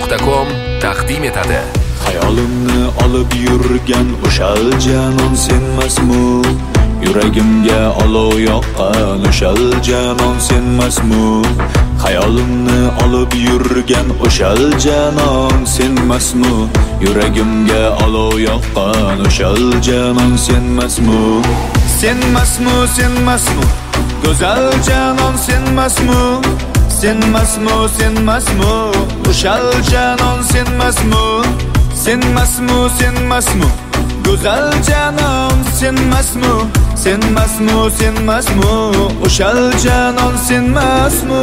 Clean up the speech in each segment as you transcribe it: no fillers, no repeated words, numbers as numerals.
Media.com taqdim etadi. Hayolimni olib yurgan o'shal janon senmasmi? Yuragimga olov yoqqan o'shal janon senmasmi? Hayolimni olib yurgan o'shal janon senmasmi? Yuragimga olov yoqqan o'shal janon senmasmi? Senmasmi, senmasmi? Go'zal janon senmasmi? Senmasmi, senmasmi? O'shal janon senmasmi? Senmasmi, senmasmi? Go'zal janon senmasmi? Senmasmi, senmasmi? O'shal janon senmasmi?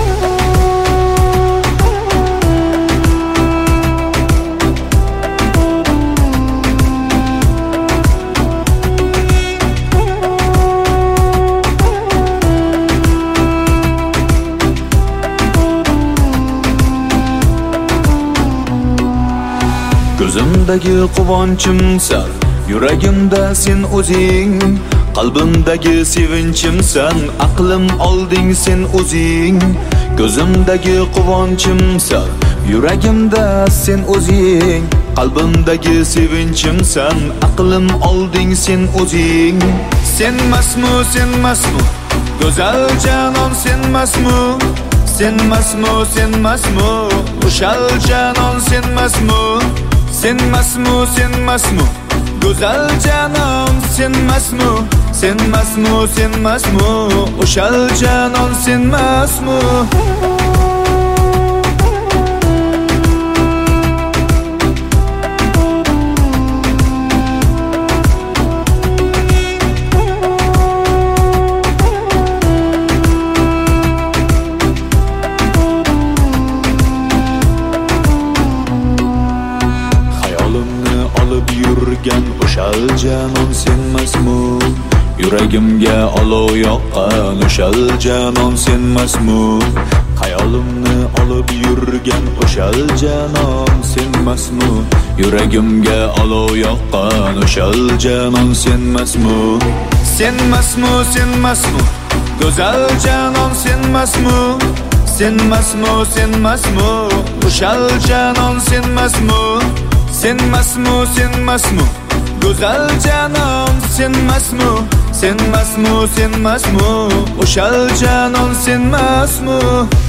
Ko'zimdagi quvonchimsan, yuragimda sen o'zing, qalbimdagi sevinchimsan, aqlim olding sen o'zing. Ko'zimdagi quvonchimsan, yuragimda sen o'zing, qalbimdagi sevinchimsan, aqlim olding sen o'zing. Senmasmi, senmasmi? Go'zal janon senmasmi? Senmasmi, senmasmi? O'shal janon senmasmi? Senmasmi, senmasmi? Go'zal janon senmasmi? Senmasmi, senmasmi? O'shal janon senmasmi? O'shal janon senmasmi? Yuragimga olov yoqqan o'shal janon senmasmi? Hayolimni olib yurgan o'shal janon senmasmi? Yuragimga olov yoqqan o'shal janon senmasmi? Senmasmi, senmasmi? Go'zal janon senmasmi? Senmasmi, senmasmi? O'shal janon senmasmi? Senmasmi, senmasmi? Go'zal janon senmasmi? Senmasmi, senmasmi? O'shal janon senmasmi?